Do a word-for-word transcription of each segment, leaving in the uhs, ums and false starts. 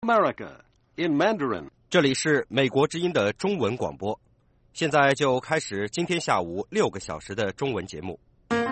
America in Mandarin。 这里是美国之音的中文广播，现在就开始今天下午六个小时的中文节目。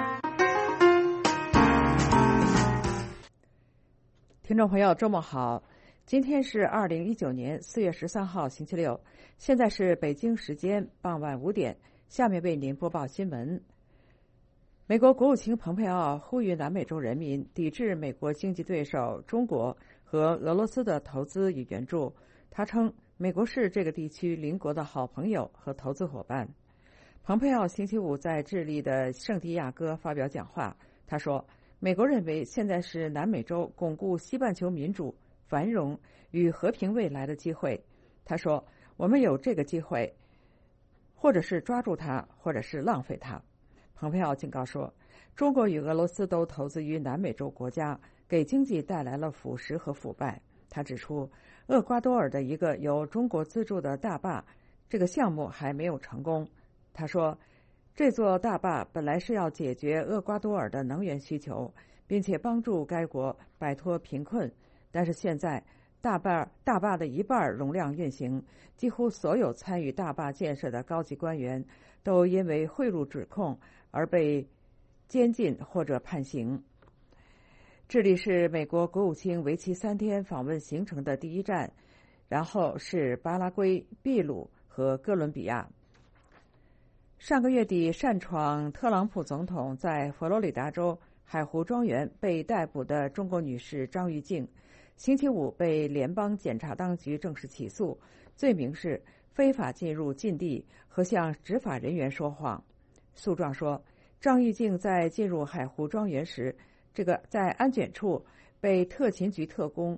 听众朋友，周末好！今天是二零一九年四月十三号，星期六，现在是北京时间傍晚五点。下面为您播报新闻。美国国务卿蓬佩奥呼吁南美洲人民抵制美国经济对手中国和俄罗斯的投资与援助。他称，美国是这个地区邻国的好朋友和投资伙伴。蓬佩奥星期五在智利的圣地亚哥发表讲话，他说，美国认为现在是南美洲巩固西半球民主、繁荣与和平未来的机会。他说，我们有这个机会，或者是抓住它，或者是浪费它。蓬佩奥警告说，中国与俄罗斯都投资于南美洲国家，给经济带来了腐蚀和腐败。他指出，厄瓜多尔的一个由中国资助的大坝这个项目还没有成功。他说，这座大坝本来是要解决厄瓜多尔的能源需求，并且帮助该国摆脱贫困，但是现在大坝大坝的一半容量运行，几乎所有参与大坝建设的高级官员都因为贿赂指控而被监禁或者判刑。智利是美国国务卿为期三天访问行程的第一站，然后是巴拉圭、秘鲁和哥伦比亚。上个月底擅闯特朗普总统在佛罗里达州海湖庄园被逮捕的中国女士张玉静，星期五被联邦检察当局正式起诉，罪名是非法进入禁地和向执法人员说谎。诉状说，张玉静在进入海湖庄园时，这个在安检处被特勤局特工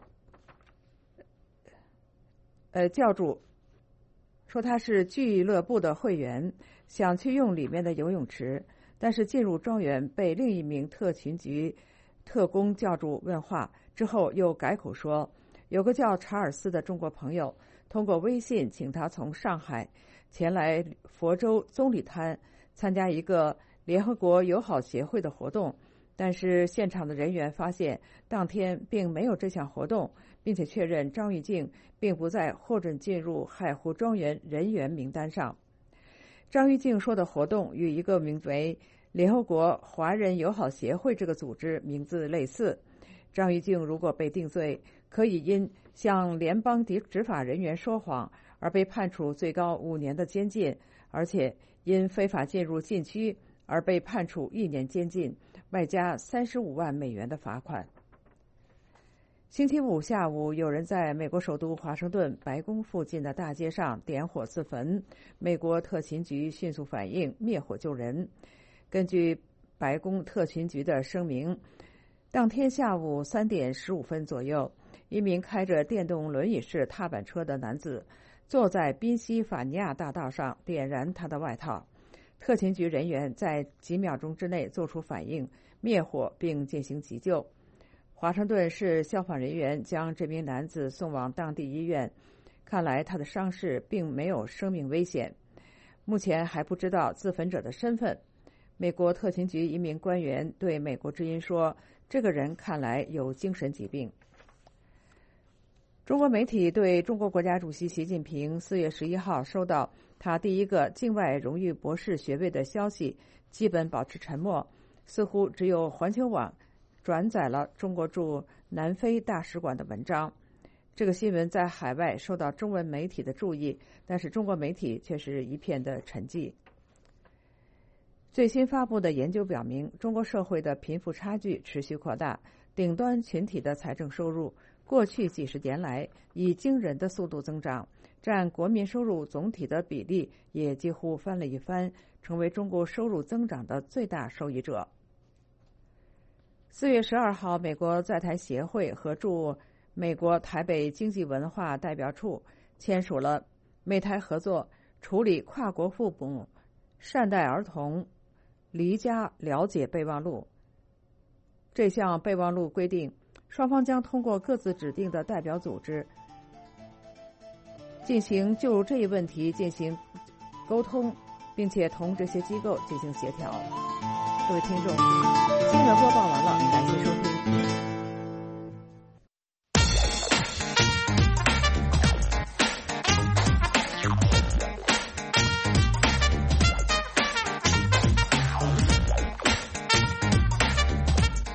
呃叫住，说他是俱乐部的会员，想去用里面的游泳池，但是进入庄园被另一名特勤局特工叫住问话之后，又改口说有个叫查尔斯的中国朋友通过微信请他从上海前来佛州棕榈滩参加一个联合国友好协会的活动，但是现场的人员发现当天并没有这项活动，并且确认张玉静并不在获准进入海湖庄园人员名单上。张玉静说的活动与一个名为联合国华人友好协会这个组织名字类似。张玉静如果被定罪，可以因向联邦执法人员说谎而被判处最高五年的监禁，而且因非法进入禁区而被判处一年监禁，外加三十五万美元的罚款。星期五下午，有人在美国首都华盛顿白宫附近的大街上点火自焚，美国特勤局迅速反应，灭火救人。根据白宫特勤局的声明，当天下午三点十五分左右，一名开着电动轮椅式踏板车的男子坐在宾夕法尼亚大道上点燃他的外套。特勤局人员在几秒钟之内做出反应，灭火并进行急救。华盛顿市消防人员将这名男子送往当地医院，看来他的伤势并没有生命危险。目前还不知道自焚者的身份。美国特勤局一名官员对美国之音说，这个人看来有精神疾病。中国媒体对中国国家主席习近平四月十一号收到他第一个境外荣誉博士学位的消息基本保持沉默，似乎只有环球网转载了中国驻南非大使馆的文章。这个新闻在海外受到中文媒体的注意，但是中国媒体却是一片的沉寂。最新发布的研究表明，中国社会的贫富差距持续扩大，顶端群体的财政收入过去几十年来以惊人的速度增长，占国民收入总体的比例也几乎翻了一番，成为中国收入增长的最大受益者。四月十二号，美国在台协会和驻美国台北经济文化代表处签署了美台合作处理跨国父母善待儿童离家了解备忘录。这项备忘录规定，双方将通过各自指定的代表组织进行就这一问题进行沟通，并且同这些机构进行协调。各位听众，新闻播报完了，感谢收听。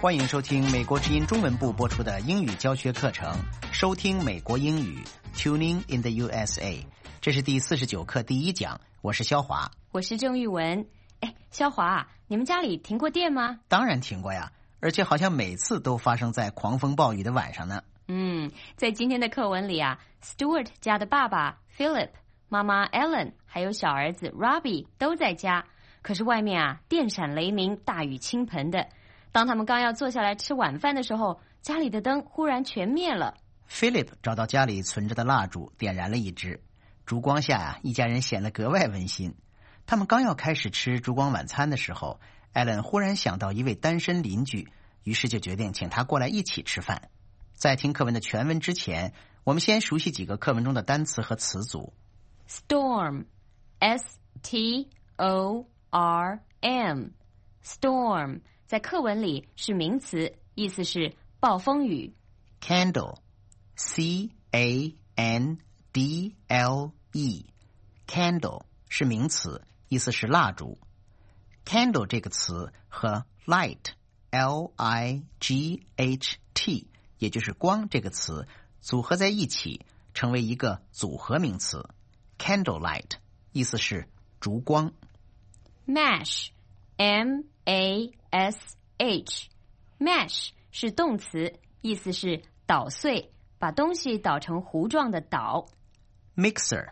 欢迎收听美国之音中文部播出的英语教学课程，收听美国英语 Tuning in the U S A。 这是第四十九课第一讲，我是肖华。 我是郑玉文。哎，肖华，你们家里停过电吗？ 当然停过呀，而且好像每次都发生在狂风暴雨的晚上呢。 嗯，在今天的课文里啊 Stuart 家的爸爸 Philip、 妈妈 Ellen 还有小儿子 Robbie 都在家，可是外面啊电闪雷鸣，大雨倾盆的。当他们刚要坐下来吃晚饭的时候，家里的灯忽然全灭了。 Philip 找到家里存着的蜡烛，点燃了一支。烛光下啊，一家人显得格外温馨。他们刚要开始吃烛光晚餐的时候， Ellen 忽然想到一位单身邻居，于是就决定请他过来一起吃饭。在听课文的全文之前，我们先熟悉几个课文中的单词和词组。 Storm S T O R M Storm 在课文里是名词，意思是暴风雨。 Candle C A N D L E Candle 是名词，意思是蜡烛。 Candle 这个词和 light L I G H T 也就是光这个词组合在一起，成为一个组合名词 Candlelight， 意思是烛光。 Mash M A S H Mash 是动词，意思是捣碎，把东西捣成糊状的捣。 Mixer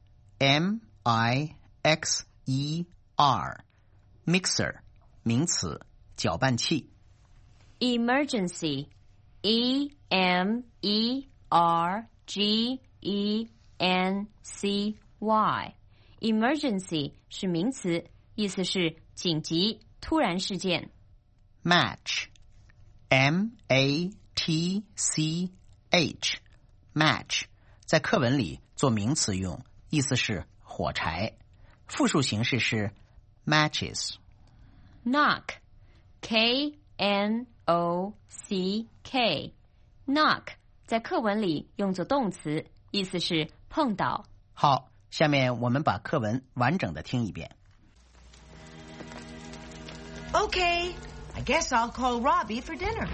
M I X E R Mixer 名词，搅拌器。 Emergency E M E R G E N C Y Emergency 是名词，意思是紧急突然事件。 Match M A T C H Match 在课文里做名词用，意思是火柴。复数形式是 matches。 Knock K N O C K Knock 在课文里用作动词，意思是碰倒。 好，下面我们把课文完整的听一遍。 Okay, I guess I'll call Robbie for dinner.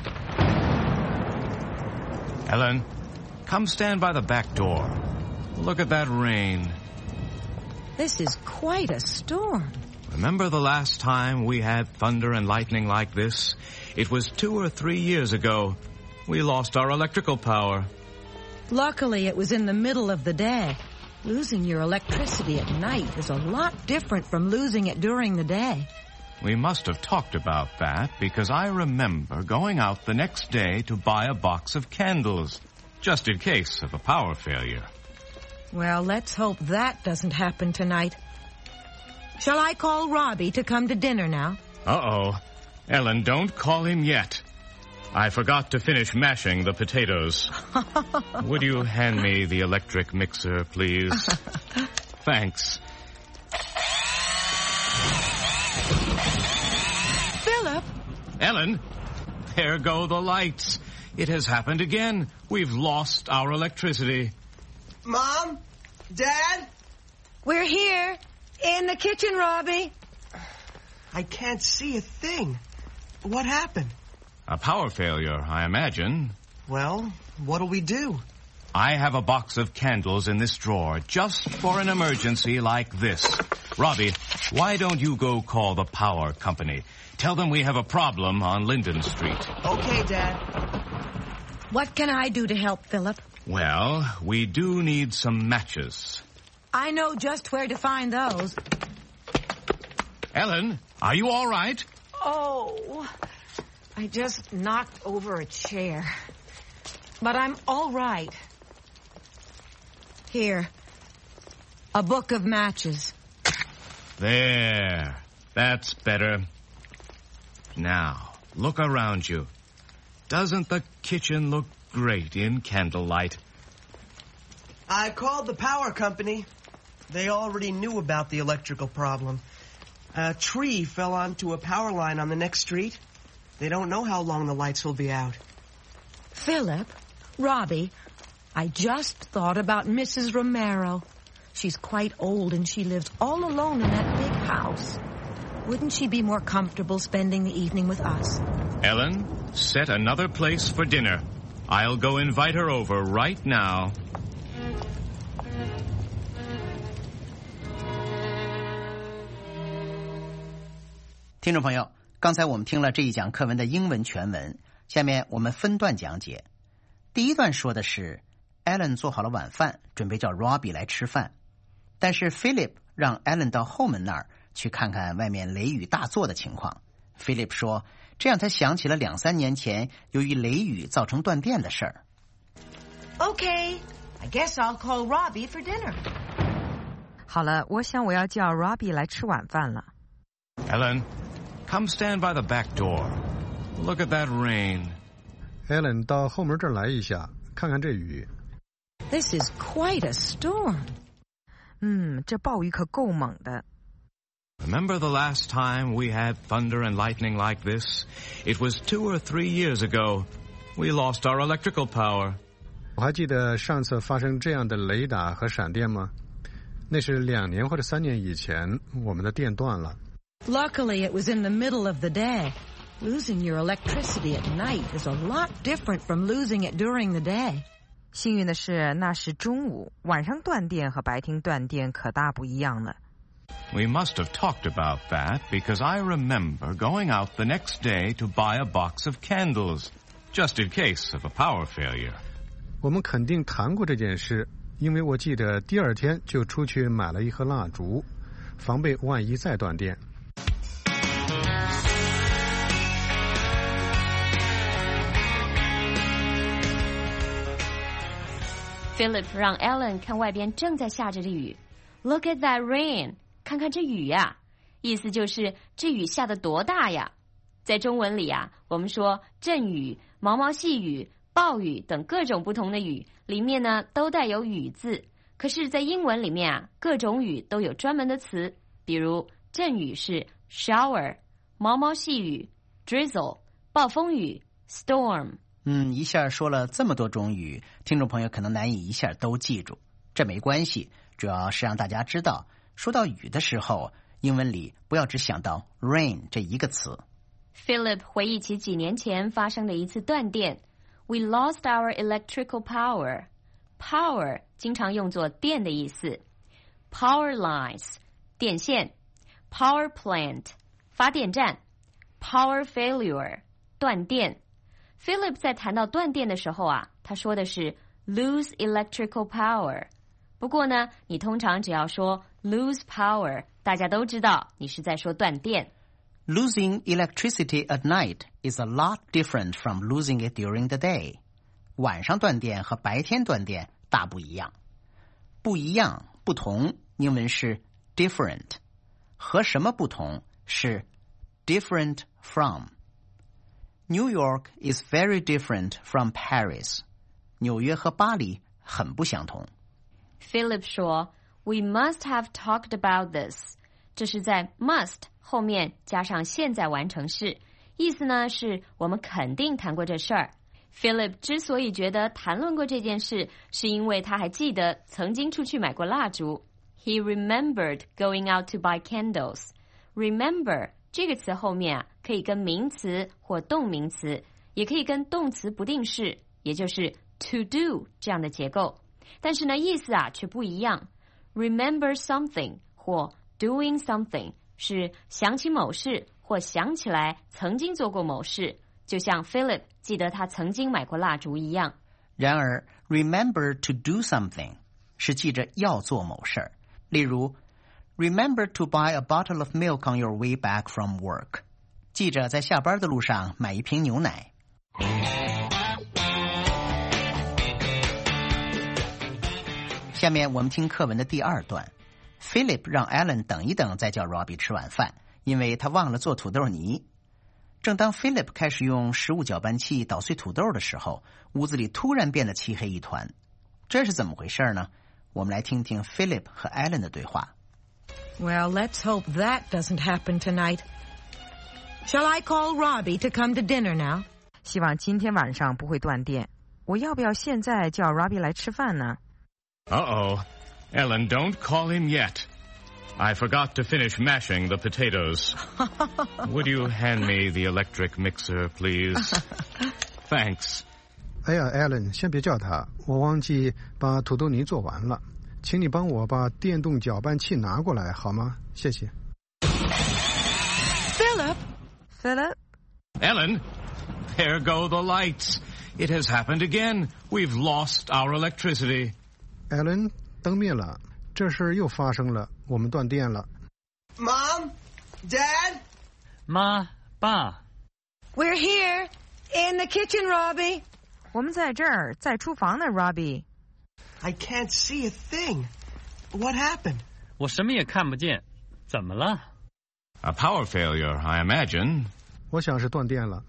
Ellen, come stand by the back door. Look at that rain. This is quite a storm. Remember the last time we had thunder and lightning like this? It was two or three years ago. We lost our electrical power. Luckily, it was in the middle of the day. Losing your electricity at night is a lot different from losing it during the day. We must have talked about that because I remember going out the next day to buy a box of candles, just in case of a power failure. Well, let's hope that doesn't happen tonight. Shall I call Robbie to come to dinner now? Uh-oh. Ellen, don't call him yet. I forgot to finish mashing the potatoes. Would you hand me the electric mixer, please? Thanks. Philip! Ellen, there go the lights. It has happened again. We've lost our electricity. Mom? Dad? We're here. In the kitchen, Robbie. I can't see a thing. What happened? A power failure, I imagine. Well, what'll we do? I have a box of candles in this drawer just for an emergency like this. Robbie, why don't you go call the power company? Tell them we have a problem on Linden Street. Okay, Dad. What can I do to help, Philip? Well, we do need some matches. I know just where to find those. Ellen, are you all right? Oh, I just knocked over a chair. But I'm all right. Here, a book of matches. There. That's better. Now, look around you. Doesn't the kitchen look great in candlelight? I called the power company. They already knew about the electrical problem. A tree fell onto a power line on the next street. They don't know how long the lights will be out. Philip, Robbie, I just thought about Missus Romero. She's quite old and she lives all alone in that big house. Wouldn't she be more comfortable spending the evening with us? Ellen, set another place for dinner. I'll go invite her over right now. 听众朋友，刚才我们听了这一讲课文的英文全文，下面我们分段讲解。第一段说的是 Ellen 做好了晚饭，准备叫 Robbie 来吃饭，但是 Philip 让 Ellen 到后门那儿去看看外面雷雨大作的情况。Philip 说，这样他想起了两三年前由于雷雨造成断电的事儿。 Okay, I guess I'll call Robbie for dinner. 好了，我想我要叫 Robbie 来吃晚饭了。 Ellen, come stand by the back door. Look at that rain. Ellen 到后门这儿来一下，看看这雨。 This is quite a storm. 嗯，这暴雨可够猛的。 Remember the last time we had thunder and lightning like this? It was two or three years ago. We lost our electrical power. 我还记得上次发生这样的雷打和闪电吗？那是两年或者三年以前，我们的电断了。 Luckily, it was in the middle of the day. Losing your electricity at night is a lot different from losing it during the day. 幸运的是，那是中午，晚上断电和白天断电可大不一样了。 We must have talked about that because I remember going out the next day to buy a box of candles, just in case of a power failure. 我们肯定谈过这件事，因为我记得第二天就出去买了一盒蜡烛，防备万一再断电。 Philip 让 Ellen 看外边正在下着的雨。Look at that rain， 看看这雨呀，意思就是这雨下得多大呀。在中文里啊，我们说阵雨、毛毛细雨、暴雨等各种不同的雨，里面呢都带有雨字。可是，在英文里面啊，各种雨都有专门的词，比如阵雨是 shower， 毛毛细雨 drizzle， 暴风雨 storm。 嗯，一下说了这么多种语，听众朋友可能难以一下都记住。这没关系，主要是让大家知道，说到雨的时候，英文里不要只想到 rain 这一个词。 Philip 回忆起几年前发生的一次断电。We lost our electrical power. Power 经常用作电的意思。Power lines 电线。Power plant 发电站。Power failure 断电。Philip 在谈到断电的时候啊，他说的是 lose electrical power。不过呢，你通常只要说 lose power， 大家都知道你是在说断电。 Losing electricity at night is a lot different from losing it during the day. 晚上断电和白天断电大不一样。不一样，不同，英文是 different。和什么不同是 different from。New York is very different from Paris. 纽约和巴黎很不相同。 Philip 说 We must have talked about this. 这是在 must 后面加上现在完成式，意思呢是我们肯定谈过这事儿。Philip 之所以觉得谈论过这件事，是因为他还记得曾经出去买过蜡烛。He remembered going out to buy candles. Remember 这个词后面啊，可以跟名词或动名词，也可以跟动词不定式，也就是 to do 这样的结构。但是呢，意思啊却不一样。Remember something 或 doing something 是想起某事或想起来曾经做过某事，就像 Philip 记得他曾经买过蜡烛一样。 然而 remember to do something 是记着要做某事儿，例如 Remember to buy a bottle of milk on your way back from work. 记着在下班的路上买一瓶牛奶。下面我们听课文的第二段。Philip 让 Ellen 等一等再叫 Robbie 吃晚饭，因为他忘了做土豆泥。正当 Philip 开始用食物搅拌器捣碎土豆的时候，屋子里突然变得漆黑一团。这是怎么回事呢？我们来听听 Philip 和 Ellen 的对话。 Well, let's hope that doesn't happen tonight. Shall I call Robbie to come to dinner now? 希望今天晚上不会断电。我要不要现在叫 Robbie 来吃饭呢？ Uh-oh. Ellen, don't call him yet. I forgot to finish mashing the potatoes. Would you hand me the electric mixer, please? Thanks. 哎呀 ，Alan， 先别叫他，我忘记把土豆泥做完了，请你帮我把电动搅拌器拿过来好吗？谢谢。 Philip! Philip? Ellen, there go the lights. It has happened again. We've lost our electricity. Alan， 灯灭了，这事又发生了，我们断电了。 Mom? Dad? 妈，爸。 We're here in the kitchen, Robbie. 我们在这儿，在厨房呢 ，Robbie。 I can't see a thing. What happened? 我什么也看不见，怎么了？ A power failure, I imagine. 我想是断电了。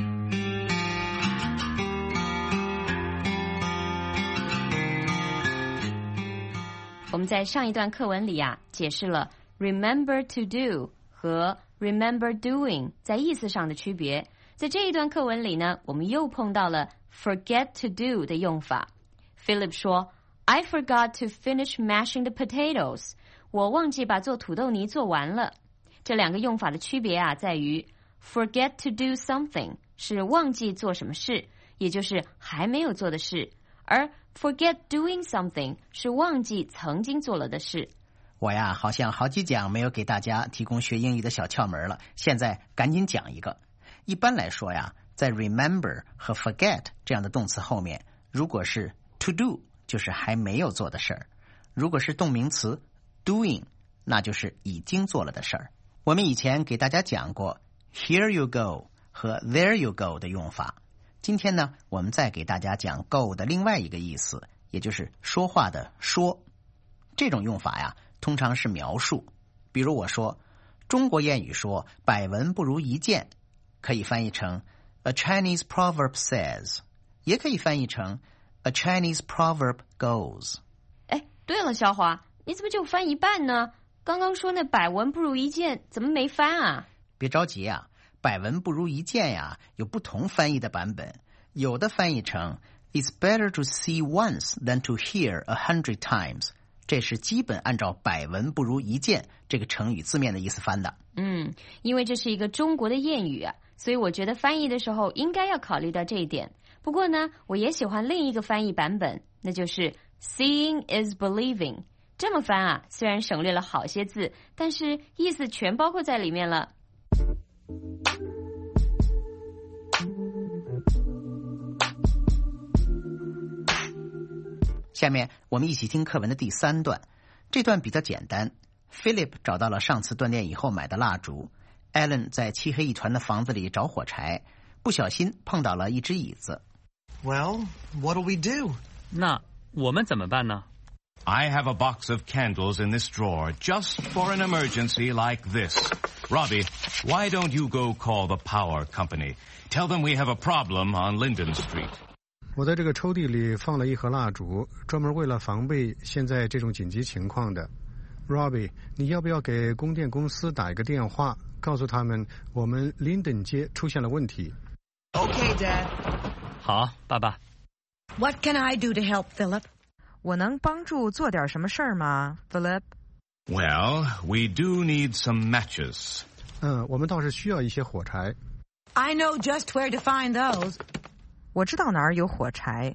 我们在上一段课文里啊，解释了 remember to do 和 remember doing 在意思上的区别。在这一段课文里呢，我们又碰到了 forget to do 的用法。Philip 说 I forgot to finish mashing the potatoes. 我忘记把做土豆泥做完了。这两个用法的区别啊，在于 forget to do something 是忘记做什么事，也就是还没有做的事，而 forget doing something 是忘记曾经做了的事。 我呀，好像好几讲没有给大家提供学英语的小窍门了，现在赶紧讲一个。一般来说呀，在 remember 和 forget 这样的动词后面，如果是 to do 就是还没有做的事儿，如果是动名词 doing 那就是已经做了的事儿。我们以前给大家讲过 here you go 和 there you go 的用法，今天呢，我们再给大家讲 go 的另外一个意思，也就是说话的说。这种用法呀，通常是描述。比如我说，中国谚语说百闻不如一见，可以翻译成 A Chinese proverb says， 也可以翻译成 A Chinese proverb goes。 哎，对了，小华，你怎么就翻一半呢？刚刚说那百闻不如一见，怎么没翻啊？ 别着急啊，百闻不如一见呀，有不同翻译的版本，有的翻译成 It's better to see once than to hear a hundred times， 这是基本按照百闻不如一见这个成语字面的意思翻的。 嗯，因为这是一个中国的谚语啊，所以我觉得翻译的时候应该要考虑到这一点。不过呢，我也喜欢另一个翻译版本，那就是 Seeing is believing。这么翻啊，虽然省略了好些字，但是意思全包括在里面了。 下面我们一起听课文的第三段，这段比较简单。Philip 找到了上次断电以后买的蜡烛， Alan 在漆黑一团的房子里找火柴，不小心碰倒了一只椅子。 Well, what'll we do? 那我们怎么办呢？ I have a box of candles in this drawer just for an emergency like this. Robbie, why don't you go call the power company? Tell them we have a problem on Linden Street. 我在这个抽屉里放了一盒蜡烛，专门为了防备现在这种紧急情况的。Robbie， 你要不要给供电公司打一个电话，告诉他们我们林登街出现了问题？ Okay, Dad. 好，爸爸。 What can I do to help, Philip? 我能帮助做点什么事儿吗 ，Philip？ Well, we do need some matches. 嗯，我们倒是需要一些火柴。 I know just where to find those. 我知道哪儿有火柴。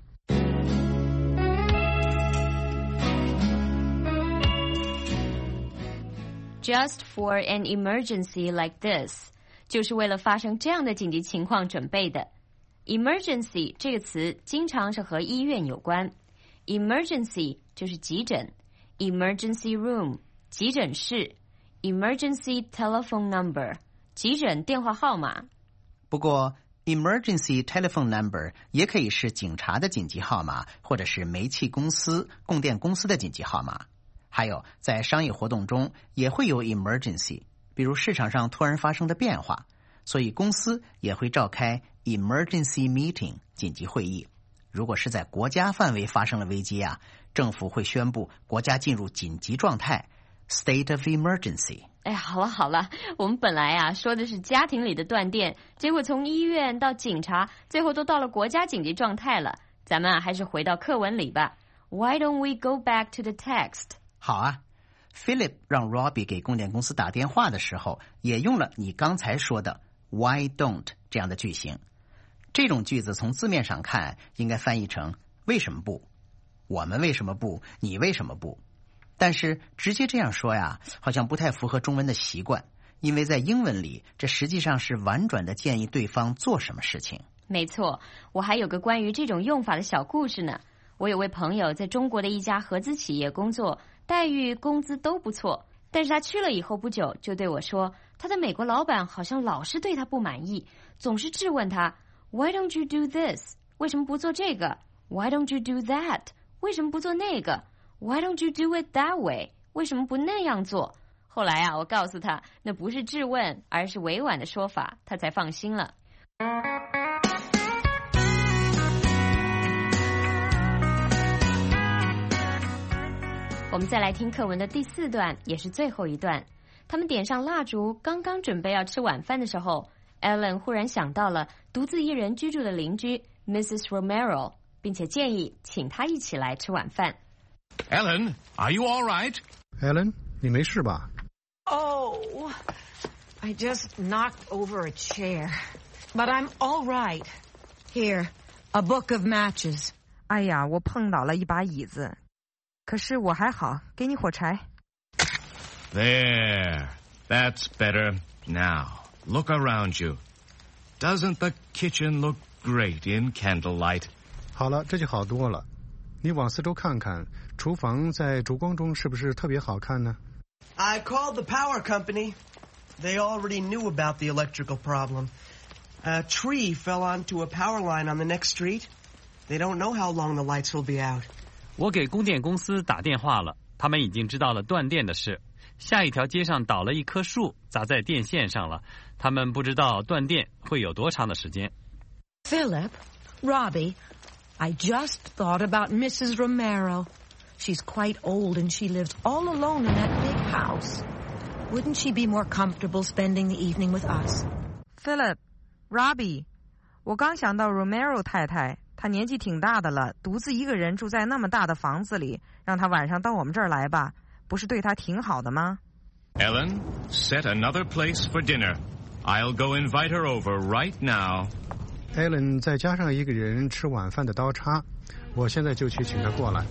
Just for an emergency like this， 就是为了发生这样的紧急情况准备的。Emergency 这个词经常是和医院有关。Emergency 就是急诊 ，Emergency room 急诊室 ，Emergency telephone number 急诊电话号码。 不过 emergency telephone number 也可以是警察的紧急号码，或者是煤气公司、供电公司的紧急号码。还有在商业活动中也会有 emergency， 比如市场上突然发生的变化，所以公司也会召开 emergency meeting 紧急会议。如果是在国家范围发生了危机啊，政府会宣布国家进入紧急状态 state of emergency。 哎，好了好了，我们本来啊说的是家庭里的断电，结果从医院到警察，最后都到了国家紧急状态了。咱们啊还是回到课文里吧。 Why don't we go back to the text？ 好啊， Philip 让 Robbie 给供电公司打电话的时候，也用了你刚才说的 Why don't 这样的句型。这种句子从字面上看，应该翻译成为什么不？我们为什么不？你为什么不？但是直接这样说呀，好像不太符合中文的习惯，因为在英文里，这实际上是婉转的建议对方做什么事情。 没错，我还有个关于这种用法的小故事呢。我有位朋友在中国的一家合资企业工作，待遇、工资都不错。但是他去了以后不久，就对我说，他的美国老板好像老是对他不满意，总是质问他 Why don't you do this？ 为什么不做这个？ Why don't you do that？ 为什么不做那个？ Why don't you do it that way？ 为什么不那样做？后来啊，我告诉他，那不是质问，而是委婉的说法，他才放心了。我们再来听课文的第四段，也是最后一段。他们点上蜡烛，刚刚准备要吃晚饭的时候 ，Ellen 忽然想到了独自一人居住的邻居 Missus Romero， 并且建议请她一起来吃晚饭。 Ellen, are you all right? Ellen, 你没事吧？ Oh, I just knocked over a chair. But I'm all right. Here, a book of matches. 哎呀，我碰倒了一把椅子，可是我还好，给你火柴。 There, that's better. Now, look around you. Doesn't the kitchen look great in candlelight? 好了，这就好多了。你往四周看看，厨房在烛光中是不是特别好看呢？ I called the power company. They already knew about the electrical problem. A tree fell onto a power line on the next street. They don't know how long the lights will be out. 我给供电公司打电话了，他们已经知道了断电的事。下一条街上倒了一棵树，砸在电线上了。他们不知道断电会有多长的时间。 Philip, Robbie, I just thought about Missus Romero. She's quite old and she lives all alone in that big house. Wouldn't she be more comfortable spending the evening with us? Philip, Robbie, 我刚想到 Romero 太太，她年纪挺大的了，独自一个人住在那么大的房子里，让她晚上到我们这儿来吧，不是对她挺好的吗？ Ellen, set another place for dinner. I'll go invite her over right now. Ellen 再加上一个人吃晚饭的刀叉，我现在就去请她过来。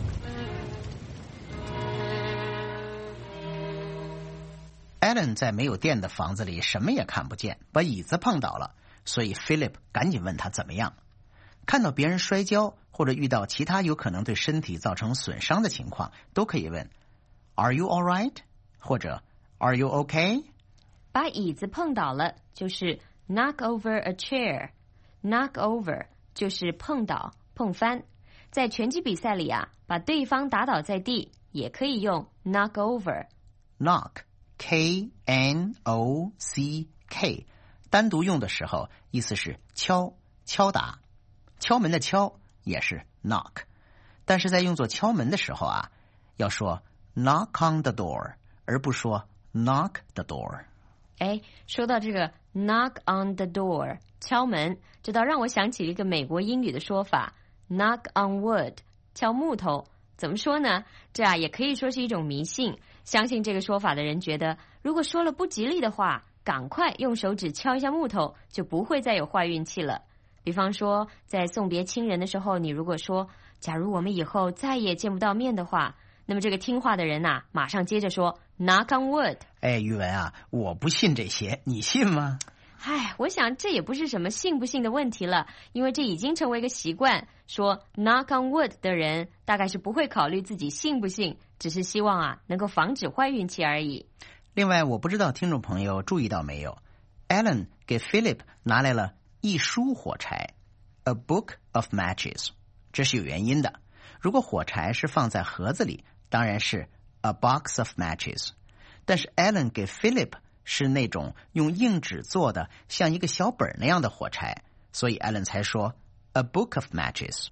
Ellen 在没有电的房子里什么也看不见，把椅子碰倒了，所以 Philip 赶紧问他怎么样。看到别人摔跤或者遇到其他有可能对身体造成损伤的情况，都可以问 Are you all right? 或者 Are you okay? 把椅子碰倒了就是 knock over a chair， knock over 就是碰倒、碰翻。在拳击比赛里啊，把对方打倒在地也可以用 knock over。knock K N O C K 单独用的时候意思是敲、敲打，敲门的敲也是 knock， 但是在用作敲门的时候啊，要说 knock on the door 而不说 knock the door。 哎，说到这个 knock on the door 敲门，这倒让我想起一个美国英语的说法 knock on wood 敲木头。怎么说呢？这啊也可以说是一种迷信。相信这个说法的人觉得，如果说了不吉利的话，赶快用手指敲一下木头，就不会再有坏运气了。比方说，在送别亲人的时候，你如果说，假如我们以后再也见不到面的话，那么这个听话的人呐，马上接着说 knock on wood。 哎，宇文啊，我不信这些，你信吗？ 唉，我想这也不是什么信不信的问题了，因为这已经成为一个习惯。说 knock on wood 的人大概是不会考虑自己信不信，只是希望啊能够防止坏运气而已。 另外，我不知道听众朋友注意到没有 ，Ellen 给 Philip 拿来了一束火柴 ，a book of matches， 这是有原因的。如果火柴是放在盒子里，当然是 a box of matches， 但是 Ellen 给 Philip是那种用硬纸做的像一个小本那样的火柴，所以 Ellen 才说 a book of matches。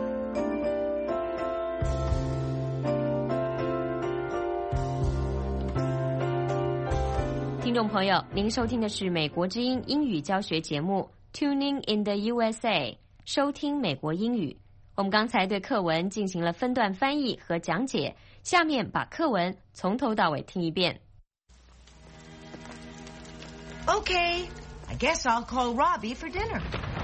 听众朋友，您收听的是美国之音英语教学节目 Tuning in the U S A， 收听美国英语。 我们刚才对课文进行了分段翻译和讲解，下面把课文从头到尾听一遍。 Okay, I guess I'll call Robbie for dinner.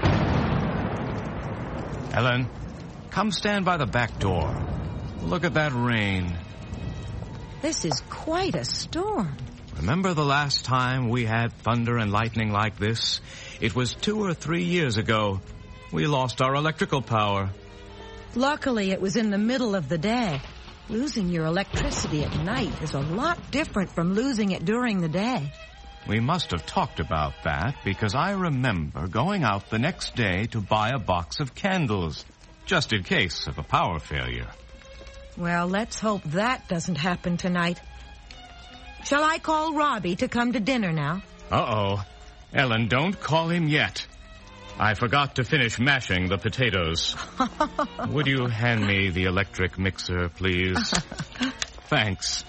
Ellen, come stand by the back door. Look at that rain. This is quite a storm. Remember the last time we had thunder and lightning like this? It was two or three years ago. We lost our electrical power. Luckily, it was in the middle of the day. Losing your electricity at night is a lot different from losing it during the day. We must have talked about that because I remember going out the next day to buy a box of candles, just in case of a power failure. Well, let's hope that doesn't happen tonight. Shall I call Robbie to come to dinner now? Uh-oh. Ellen, don't call him yet. I forgot to finish mashing the potatoes. Would you hand me the electric mixer, please? Thanks.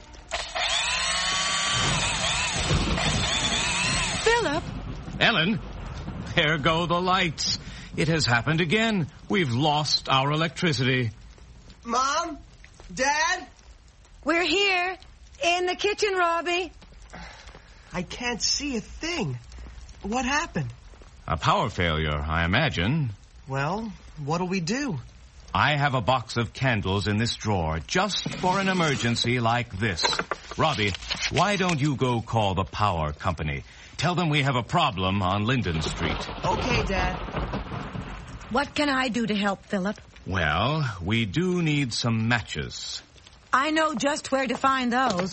Philip! Ellen, there go the lights. It has happened again. We've lost our electricity. Mom? Dad? We're here. In the kitchen, Robbie. I can't see a thing. What happened? A power failure, I imagine. Well, what'll we do? I have a box of candles in this drawer just for an emergency like this. Robbie, why don't you go call the power company? Tell them we have a problem on Linden Street. Okay, Dad. What can I do to help, Philip? Well, we do need some matches. I know just where to find those.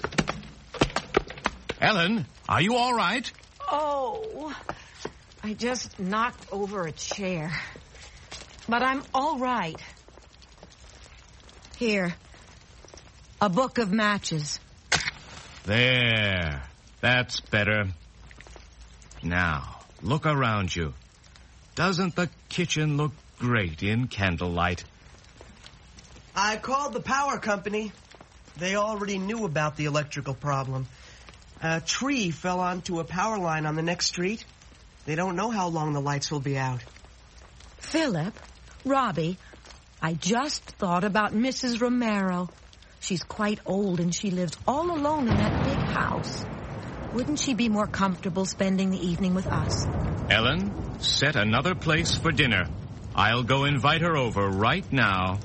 Ellen, are you all right? Oh, I just knocked over a chair. But I'm all right. Here, a book of matches. There, that's better. Now, look around you. Doesn't the kitchen look great in candlelight? I called the power company. They already knew about the electrical problem. A tree fell onto a power line on the next street. They don't know how long the lights will be out. Philip, Robbie, I just thought about Missus Romero. She's quite old and she lives all alone in that big house. Wouldn't she be more comfortable spending the evening with us? Ellen, set another place for dinner. I'll go invite her over right now.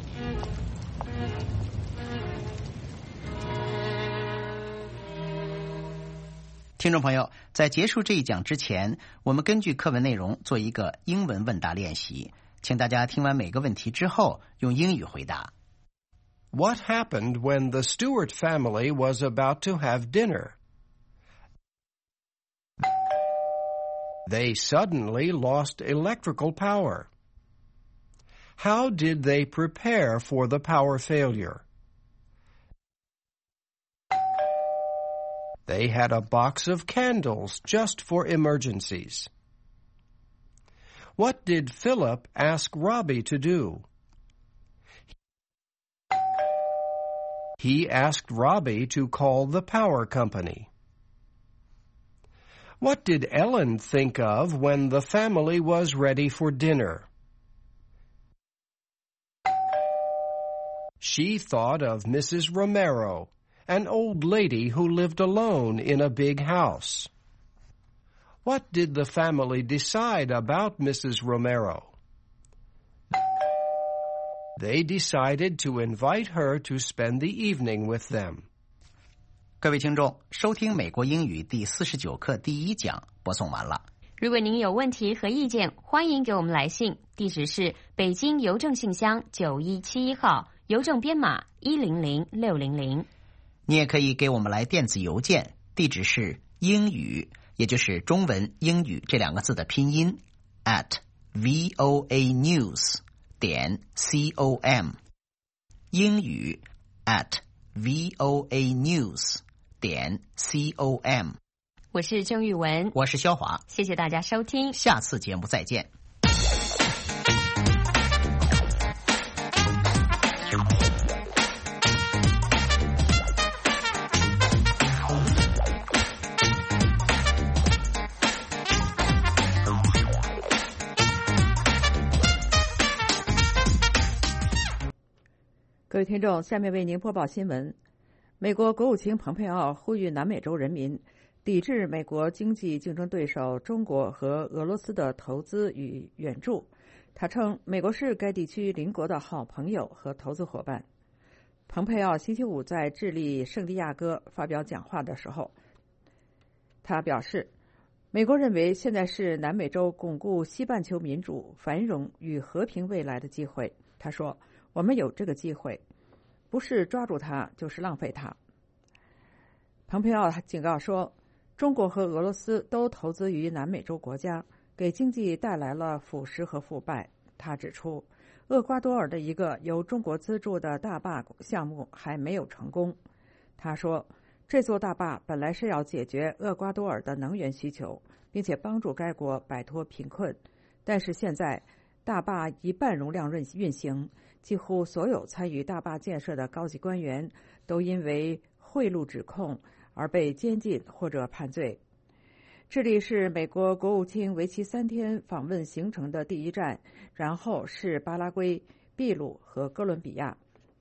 听众朋友，在结束这一讲之前，我们根据课文内容做一个英文问答练习，请大家听完每个问题之后用英语回答。 What happened when the Stewart family was about to have dinner? They suddenly lost electrical power. How did they prepare for the power failure? They had a box of candles just for emergencies. What did Philip ask Robbie to do? He asked Robbie to call the power company. What did Ellen think of when the family was ready for dinner? She thought of Missus Romero, an old lady who lived alone in a big house. What did the family decide about Missus Romero? They decided to invite her to spend the evening with them. 各位听众，收听美国英语第四十九课第一讲播送完了。 如果您有问题和意见，欢迎给我们来信，地址是北京邮政信箱九一七一号，邮政编码一零零六零零。 你也可以给我们来电子邮件，地址是英语，也就是中文英语这两个字的拼音 at voanews 点 com， 英语 at voanews 点 com。 我是郑玉文， 我是肖华， 谢谢大家收听， 下次节目再见。 各位听众，下面为您播报新闻。美国国务卿蓬佩奥呼吁南美洲人民抵制美国经济竞争对手中国和俄罗斯的投资与援助。他称，美国是该地区邻国的好朋友和投资伙伴。蓬佩奥星期五在智利圣地亚哥发表讲话的时候，他表示，美国认为现在是南美洲巩固西半球民主、繁荣与和平未来的机会。他说，我们有这个机会，不是抓住它，就是浪费它。蓬佩奥警告说，中国和俄罗斯都投资于南美洲国家，给经济带来了腐蚀和腐败。他指出，厄瓜多尔的一个由中国资助的大坝项目还没有成功。他说，这座大坝本来是要解决厄瓜多尔的能源需求，并且帮助该国摆脱贫困，但是现在大坝以半容量运行，几乎所有参与大坝建设的高级官员都因为贿赂指控而被监禁或者判罪。智利是美国国务卿为期三天访问行程的第一站，然后是巴拉圭、秘鲁和哥伦比亚。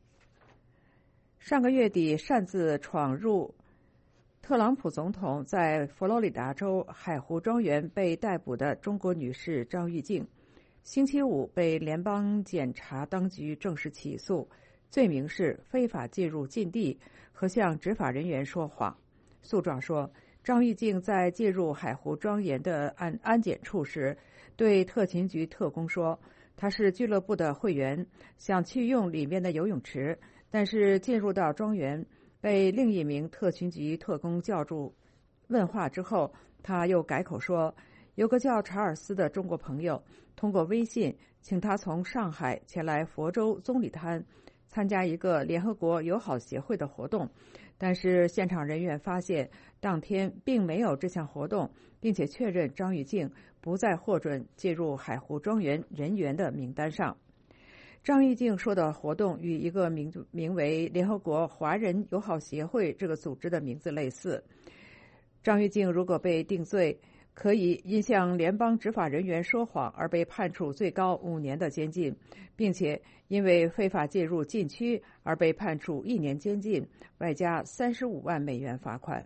上个月底擅自闯入特朗普总统在佛罗里达州海湖庄园被逮捕的中国女士张玉静，星期五被联邦检察当局正式起诉，罪名是非法进入禁地和向执法人员说谎。诉状说，张玉静在进入海湖庄园的安安检处时，对特勤局特工说，他是俱乐部的会员，想去用里面的游泳池，但是进入到庄园被另一名特勤局特工叫住问话之后，他又改口说，有个叫查尔斯的中国朋友通过微信请他从上海前来佛州棕榈滩参加一个联合国友好协会的活动，但是现场人员发现当天并没有这项活动，并且确认张玉静不再获准进入海湖庄园人员的名单上。张玉静说的活动与一个名名为联合国华人友好协会这个组织的名字类似。张玉静如果被定罪，可以因向联邦执法人员说谎而被判处最高五年的监禁，并且因为非法进入禁区而被判处一年监禁，外加三十五万美元罚款。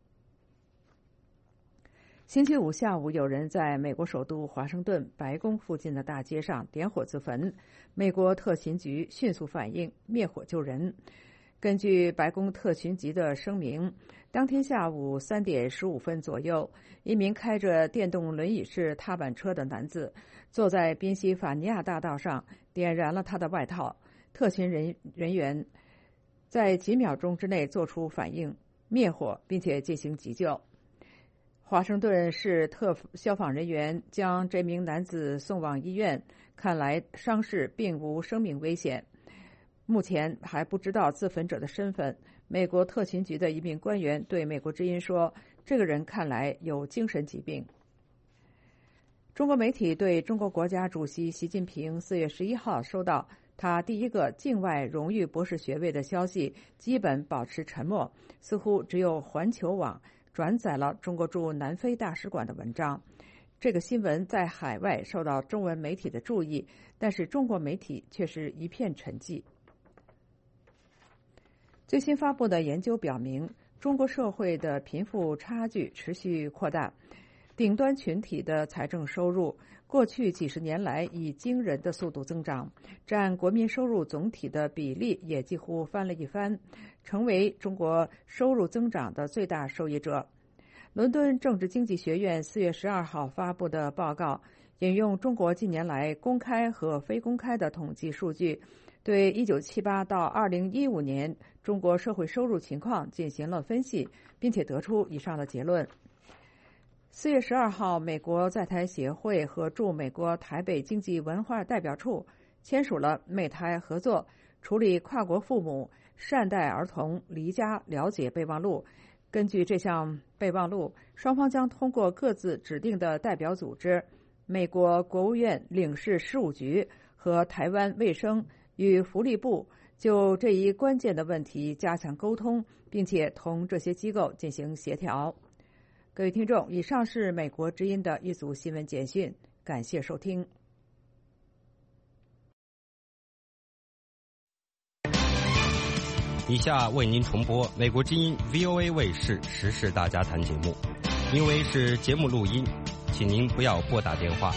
星期五下午，有人在美国首都华盛顿白宫附近的大街上点火自焚，美国特勤局迅速反应，灭火救人。根据白宫特勤局的声明，当天下午三点十五分左右，一名开着电动轮椅式踏板车的男子坐在宾夕法尼亚大道上，点燃了他的外套。特勤人人员在几秒钟之内做出反应，灭火，并且进行急救。华盛顿市特消防人员将这名男子送往医院，看来伤势并无生命危险。目前还不知道自焚者的身份。美国特勤局的一名官员对美国之音说，这个人看来有精神疾病。中国媒体对中国国家主席习近平四月十一号收到他第一个境外荣誉博士学位的消息基本保持沉默，似乎只有环球网转载了中国驻南非大使馆的文章。这个新闻在海外受到中文媒体的注意，但是中国媒体却是一片沉寂。最新发布的研究表明，中国社会的贫富差距持续扩大，顶端群体的财政收入过去几十年来以惊人的速度增长，占国民收入总体的比例也几乎翻了一番，成为中国收入增长的最大受益者。伦敦政治经济学院四月十二号发布的报告引用中国近年来公开和非公开的统计数据，对一九七八到二零一五年中国社会收入情况进行了分析，并且得出以上的结论。四月十二号，美国在台协会和驻美国台北经济文化代表处签署了美台合作处理跨国父母善待儿童离家了解备忘录。根据这项备忘录，双方将通过各自指定的代表组织美国国务院领事事务局和台湾卫生与福利部就这一关键的问题加强沟通，并且同这些机构进行协调。各位听众，以上是美国之音的一组新闻简讯，感谢收听。 以下为您重播美国之音 V O A 卫视时事大家谈节目，因为是节目录音，请您不要拨打电话。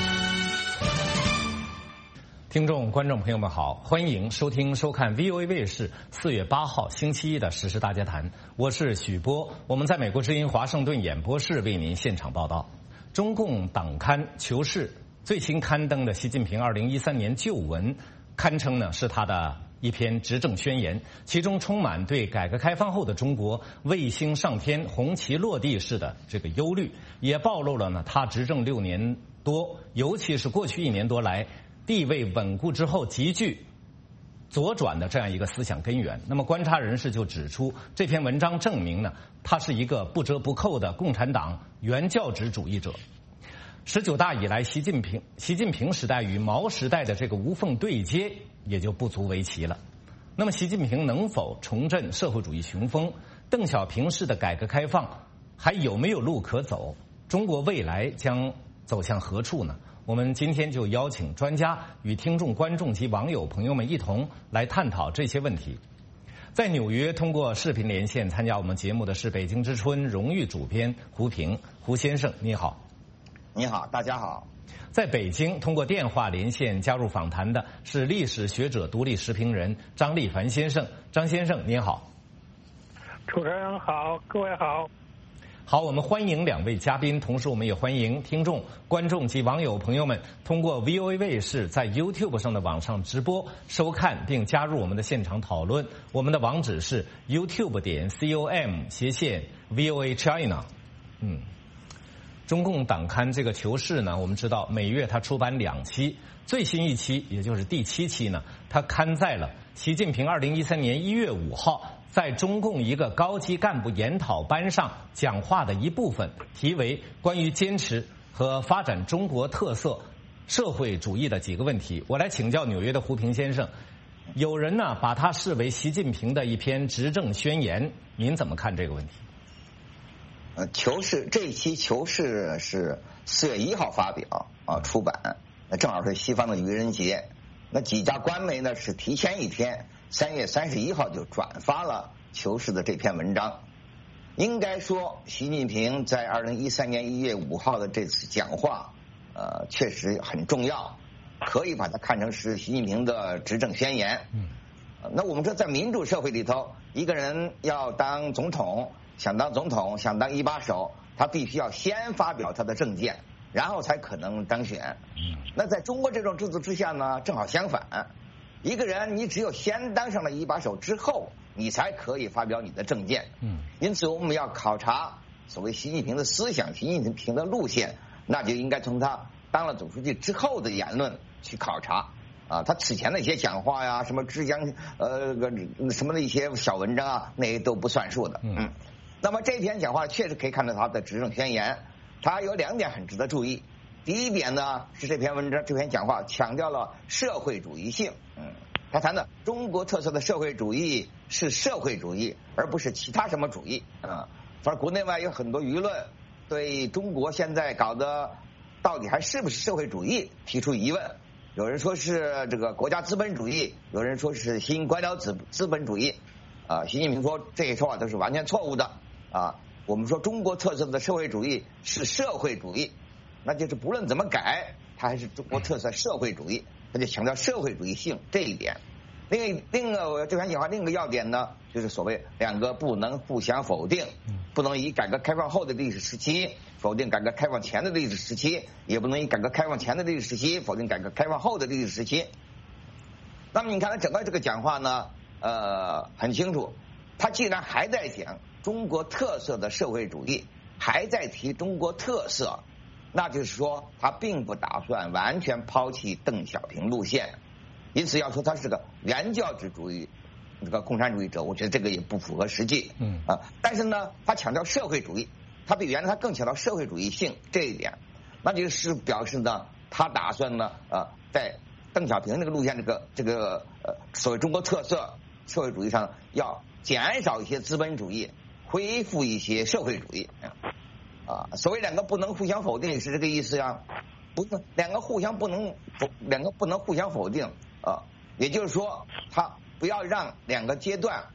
听众、观众朋友们好，欢迎收听、收看 V O A 卫视四月八号星期一的时事大家谈，我是许波，我们在美国之音华盛顿演播室为您现场报道。中共党刊《求是》最新刊登的习近平二零一三年旧文，堪称呢是他的一篇执政宣言，其中充满对改革开放后的中国卫星上天、红旗落地式的这个忧虑，也暴露了呢他执政六年多，尤其是过去一年多来地位稳固之后急剧左转的这样一个思想根源。那么观察人士就指出，这篇文章证明呢，他是一个不折不扣的共产党原教旨主义者。十九大以来，习近平习近平时代与毛时代的这个无缝对接也就不足为奇了。那么习近平能否重振社会主义雄风？邓小平式的改革开放还有没有路可走？中国未来将走向何处呢？我们今天就邀请专家与听众、观众及网友朋友们一同来探讨这些问题。在纽约通过视频连线参加我们节目的是北京之春荣誉主编胡平，胡先生你好。 你好，大家好。 在北京通过电话连线加入访谈的是历史学者、独立时评人张立凡先生，张先生您好。 主持人好，各位好。 好，我们欢迎两位嘉宾，同时我们也欢迎听众、观众及网友朋友们通过 V O A 卫视在 YouTube 上的网上直播收看并加入我们的现场讨论。我们的网址是 YouTube 点 com 斜线 V O A China。嗯，中共党刊这个《求是》呢，我们知道每月它出版两期，最新一期也就是第七期呢，它刊在了习近平二零一三年一月五号。在中共一个高级干部研讨班上讲话的一部分，题为关于坚持和发展中国特色社会主义的几个问题。我来请教纽约的胡平先生，有人呢把它视为习近平的一篇执政宣言，您怎么看这个问题？ 呃，求是这一期求是是四月一号发表啊出版，那正好是西方的愚人节。那几家官媒呢是提前一天，三月三十一号就转发了求是的这篇文章。应该说，习近平在二零一三年一月五号的这次讲话，呃，确实很重要，可以把它看成是习近平的执政宣言。嗯，那我们说，在民主社会里头，一个人要当总统，想当总统，想当一把手，他必须要先发表他的政见，然后才可能当选。那在中国这种制度之下呢，正好相反，一个人你只有先当上了一把手之后，你才可以发表你的政见。嗯，因此我们要考察所谓习近平的思想、习近平的路线，那就应该从他当了总书记之后的言论去考察。啊，他此前的一些讲话呀，什么之江呃什么的一些小文章啊，那些都不算数的。嗯，那么这篇讲话确实可以看到他的执政宣言，他有两点很值得注意。第一点呢，是这篇文章这篇讲话强调了社会主义性。嗯，他谈的中国特色的社会主义是社会主义，而不是其他什么主义。啊，反正国内外有很多舆论对中国现在搞的到底还是不是社会主义提出疑问。有人说是这个国家资本主义，有人说是新官僚资资本主义。啊，习近平说这些说法都是完全错误的。啊，我们说中国特色的社会主义是社会主义。那就是不论怎么改，它还是中国特色社会主义，他就强调社会主义性这一点。另一另一个这篇讲话另一个要点呢，就是所谓两个不能互相否定，不能以改革开放后的历史时期否定改革开放前的历史时期，也不能以改革开放前的历史时期否定改革开放后的历史时期。那么你看他整个这个讲话呢，呃，很清楚，他既然还在讲中国特色的社会主义，还在提中国特色。那就是说，他并不打算完全抛弃邓小平路线，因此要说他是个原教旨主义这个共产主义者，我觉得这个也不符合实际。嗯啊，但是呢，他强调社会主义，他比原来他更强调社会主义性这一点，那就是表示呢，他打算呢，呃，在邓小平那个路线这个这个呃所谓中国特色社会主义上，要减少一些资本主义，恢复一些社会主义。啊，所谓两个不能互相否定也是这个意思呀，不是两个互相不能否，两个不能互相否定啊，也就是说，他不要让两个阶段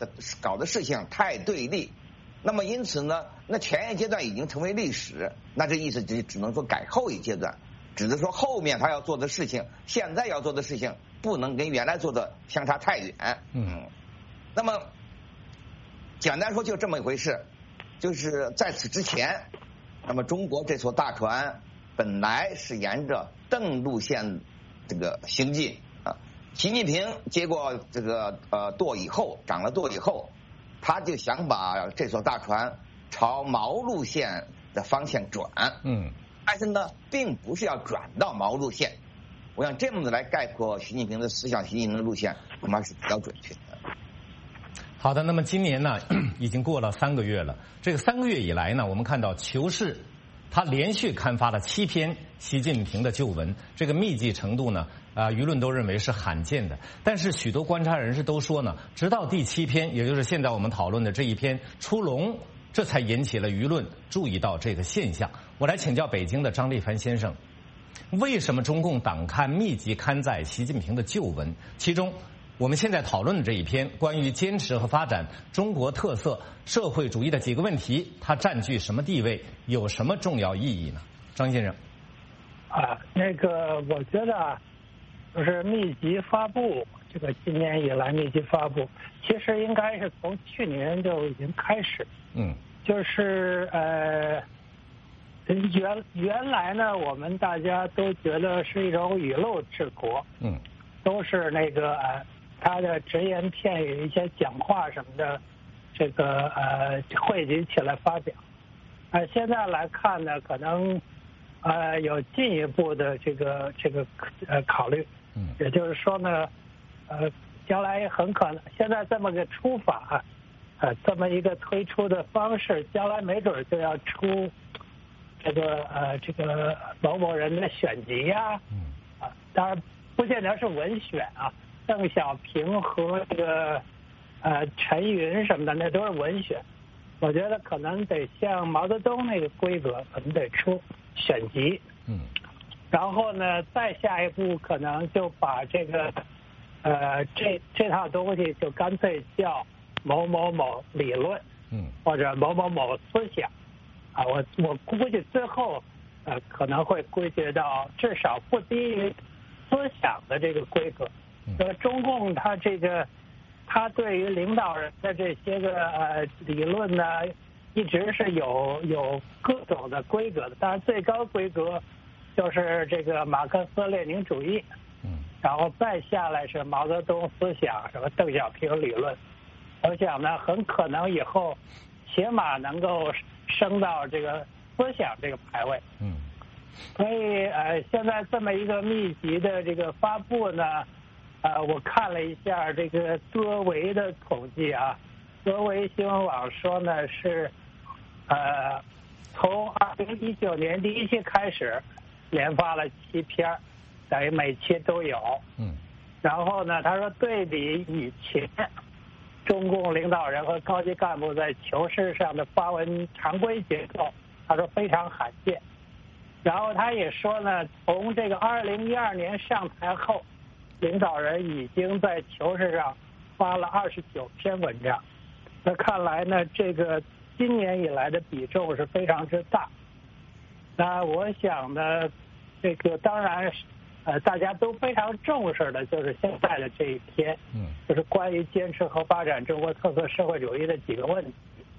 的搞的事情太对立。那么因此呢，那前一阶段已经成为历史，那这意思就只能说改后一阶段，只是说后面他要做的事情，现在要做的事情不能跟原来做的相差太远。嗯，那么简单说就这么一回事，就是在此之前，那么中国这艘大船本来是沿着邓路线这个行进啊，习近平接过这个呃舵以后，掌了舵以后。他就想把这艘大船朝毛路线的方向转，嗯，但是呢，并不是要转到毛路线。我想这么的来概括习近平的思想、习近平的路线，恐怕是比较准确的。 好的，那么今年呢，已经过了三个月了。这个三个月以来呢，我们看到《求是》他连续刊发了七篇习近平的旧文，这个密集程度呢。啊，舆论都认为是罕见的，但是许多观察人士都说呢，直到第七篇，也就是现在我们讨论的这一篇出笼，这才引起了舆论注意到这个现象。我来请教北京的张立凡先生，为什么中共党刊密集刊载习近平的旧文？其中，我们现在讨论的这一篇关于坚持和发展中国特色社会主义的几个问题，它占据什么地位，有什么重要意义呢？张先生， 啊，那个我觉得啊。就是密集发布，这个今年以来密集发布，其实应该是从去年就已经开始。嗯，就是呃，原原来呢，我们大家都觉得是一种雨露治国。嗯，都是那个呃，他的只言片语、一些讲话什么的，这个呃汇集起来发表。呃，现在来看呢，可能呃有进一步的这个这个呃考虑。嗯，也就是说呢，呃，将来很可能现在这么个出法，呃，这么一个推出的方式，将来没准就要出这个呃这个某某人的选集呀、啊，嗯，啊，当然不见得是文选啊，邓小平和这个呃陈云什么的那都是文选，我觉得可能得像毛泽东那个规格，可能得出选集，嗯。然后呢，再下一步可能就把这个，呃，这这套东西就干脆叫某某某理论，嗯，或者某某某思想，啊，我我估计最后，呃，可能会归结到至少不低于思想的这个规格。呃，中共它这个，它对于领导人的这些个呃理论呢，一直是有有各种的规格的，当然最高规格。就是这个马克思列宁主义，嗯，然后再下来是毛泽东思想，什么邓小平理论，我想呢，很可能以后起码能够升到这个思想这个排位，嗯，所以呃，现在这么一个密集的这个发布呢，呃，我看了一下这个多维的统计啊，多维新闻网说呢是，呃，从二零一九年第一期开始。连发了七篇，等于每期都有。嗯，然后呢，他说对比以前，中共领导人和高级干部在求是上的发文常规结构，他说非常罕见。然后他也说呢，从这个二零一二年上台后，领导人已经在求是上发了二十九篇文章。那看来呢，这个今年以来的比重是非常之大。那我想呢，这个当然，呃，大家都非常重视的，就是现在的这一篇，嗯，就是关于坚持和发展中国特色社会主义的几个问题。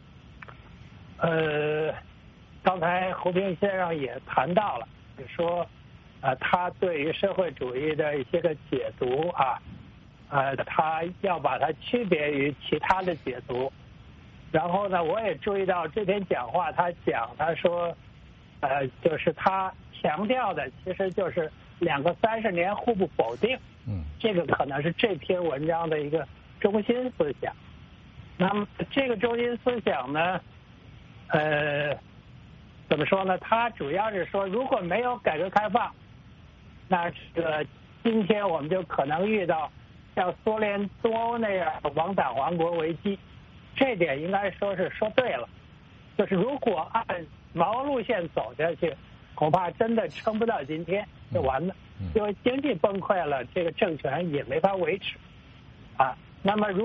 呃，刚才胡平先生也谈到了，就说，呃，他对于社会主义的一些个解读啊，呃，他要把它区别于其他的解读。然后呢，我也注意到这篇讲话，他讲，他说。呃，就是他强调的，其实就是两个三十年互不否定。嗯，这个可能是这篇文章的一个中心思想。那么这个中心思想呢，呃，怎么说呢？它主要是说，如果没有改革开放，那这个今天我们就可能遇到像苏联东欧那样亡党亡国危机。这点应该说是说对了。就是如果按毛路线走下去，恐怕真的撑不到今天就完了，因为经济崩溃了，这个政权也没法维持啊。那么如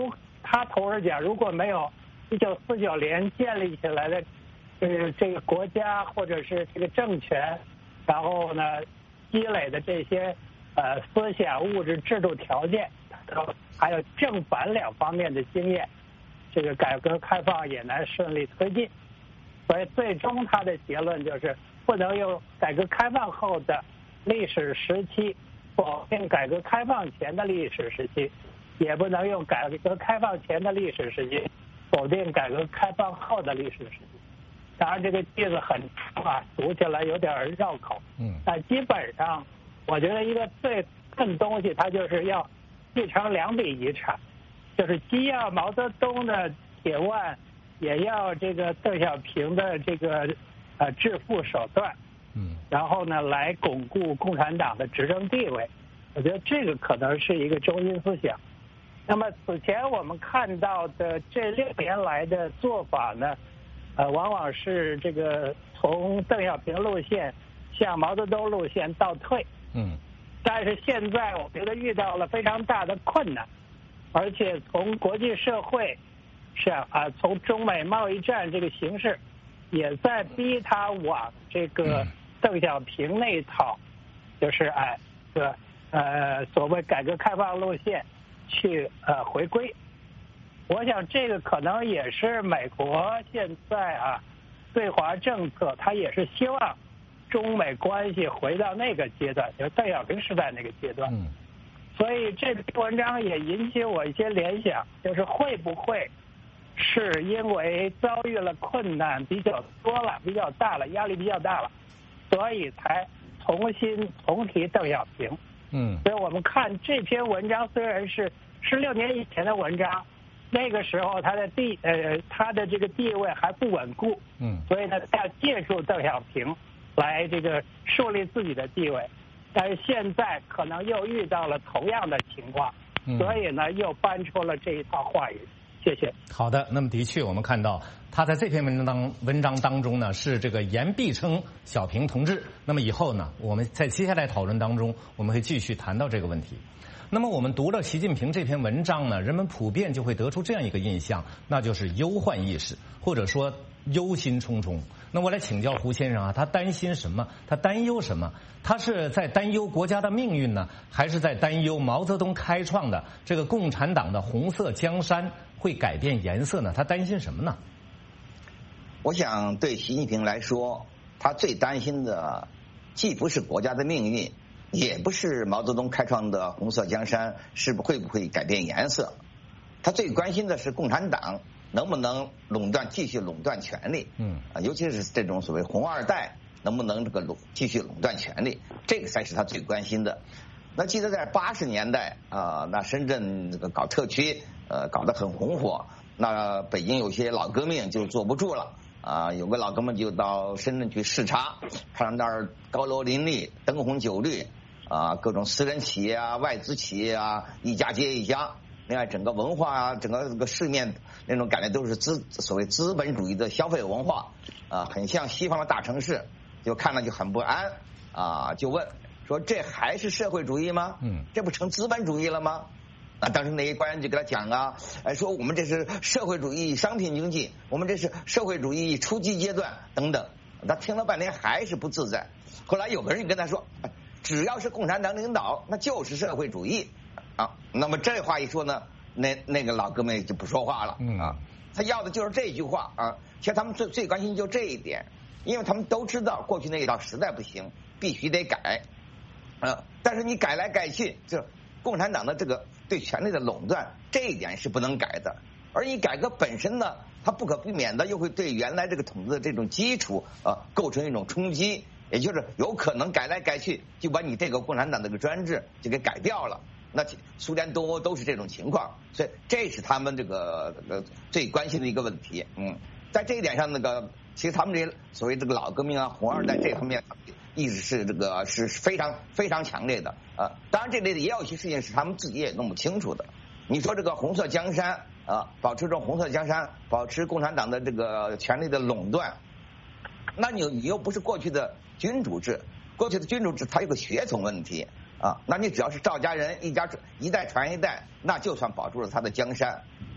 他头着讲，如果没有一九四九年建立起来的这个这个国家或者是这个政权，然后呢积累的这些呃思想、物质、制度条件，还有正反两方面的经验，这个改革开放也难顺利推进。所以最终他的结论就是不能用改革开放后的历史时期否定改革开放前的历史时期，也不能用改革开放前的历史时期否定改革开放后的历史时期。当然这个句子很长啊，读起来有点绕口。嗯，但基本上我觉得一个最笨东西，它就是要继承两笔遗产，就是既要毛泽东的铁腕，也要这个邓小平的这个呃致富手段，嗯，然后呢来巩固共产党的执政地位。我觉得这个可能是一个中心思想。那么此前我们看到的这六年来的做法呢，呃，往往是这个从邓小平路线向毛泽东路线倒退，嗯，但是现在我觉得遇到了非常大的困难，而且从国际社会是啊，从中美贸易战这个形势，也在逼他往这个邓小平那一套，就是哎，这个呃所谓改革开放路线去呃回归。我想这个可能也是美国现在啊对华政策，它也是希望中美关系回到那个阶段，就是邓小平时代那个阶段。嗯，所以这篇文章也引起我一些联想，就是会不会是因为遭遇了困难比较多了、比较大了、压力比较大了，所以才重新重提邓小平。嗯，所以我们看这篇文章虽然是十六年以前的文章，那个时候他的地呃他的这个地位还不稳固，嗯，所以呢要借助邓小平来这个树立自己的地位，但是现在可能又遇到了同样的情况，嗯，所以呢又搬出了这一套话语。谢谢。 好的，那么的确我们看到他在这篇文章当文章当中呢是这个言必称小平同志。那么以后呢我们在接下来讨论当中我们会继续谈到这个问题。那么我们读了习近平这篇文章呢，人们普遍就会得出这样一个印象，那就是忧患意识，或者说忧心忡忡。那我来请教胡先生啊，他担心什么？他担忧什么？他是在担忧国家的命运呢，还是在担忧毛泽东开创的这个共产党的红色江山会改变颜色呢？他担心什么呢？ 我想对习近平来说，他最担心的既不是国家的命运，也不是毛泽东开创的红色江山是不会不会改变颜色，他最关心的是共产党能不能垄断继续垄断权力，嗯啊，尤其是这种所谓红二代能不能这个垄继续垄断权力，这个才是他最关心的。那记得在八十年代啊、呃，那深圳这个搞特区，呃，搞得很红火，那北京有些老革命就坐不住了。啊，有个老哥们就到深圳去视察，看到那儿高楼林立，灯红酒绿，啊，各种私人企业啊、外资企业啊，一家接一家。另外，整个文化啊，整个这个市面那种感觉都是资所谓资本主义的消费文化，啊，很像西方的大城市，就看了就很不安，啊，就问说这还是社会主义吗？嗯，这不成资本主义了吗？啊，当时那些官员就给他讲啊，哎，说我们这是社会主义商品经济，我们这是社会主义初级阶段等等。他听了半天还是不自在。后来有个人跟他说，只要是共产党领导，那就是社会主义啊。那么这话一说呢，那那个老哥们就不说话了啊。他要的就是这句话啊。其实他们最最关心就这一点，因为他们都知道过去那一套实在不行，必须得改。呃，但是你改来改去，就共产党的这个对权力的垄断，这一点是不能改的。而你改革本身呢，它不可避免的又会对原来这个统治的这种基础啊、呃、构成一种冲击，也就是有可能改来改去就把你这个共产党这个专制就给改掉了。那苏联、东欧都是这种情况，所以这是他们这个呃最关心的一个问题。嗯，在这一点上，那个其实他们这些所谓这个老革命啊、红二代这方面意识是这个是非常非常强烈的啊。当然，这类的也有一些事情是他们自己也弄不清楚的。你说这个红色江山啊，保持这种红色江山，保持共产党的这个权力的垄断，那你你又不是过去的君主制，过去的君主制它有个血统问题啊，那你只要是赵家人一家一代传一代，那就算保住了他的江山。